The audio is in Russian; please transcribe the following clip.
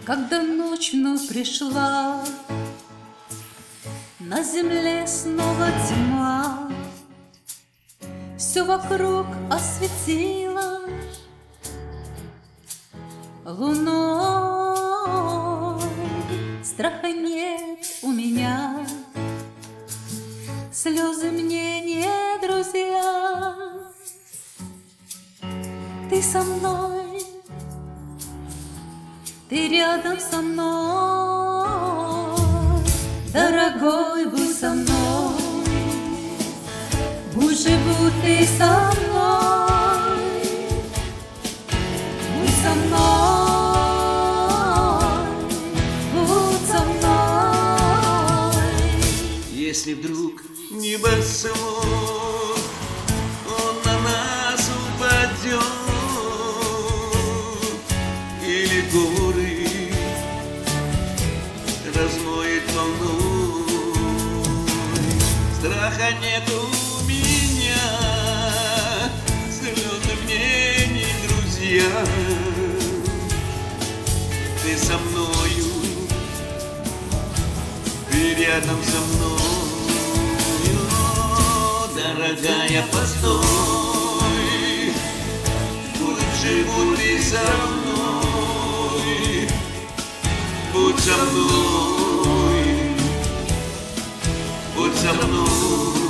Когда ночь вновь пришла, на земле снова тьма, все вокруг осветила луной. Страха нет у меня, слезы мне не друзья. Ты со мной, ты рядом со мной, дорогой, будь со мной, будь же, будь ты со мной, будь со мной, будь со мной. Если вдруг небосвод он на нас упадет, или горы размоет волной, страха нет у меня, слезы мне не друзья. Ты со мною, ты рядом со мной, дорогая, постой, будь же, будь ты со мной, будь со мной, будь со мной.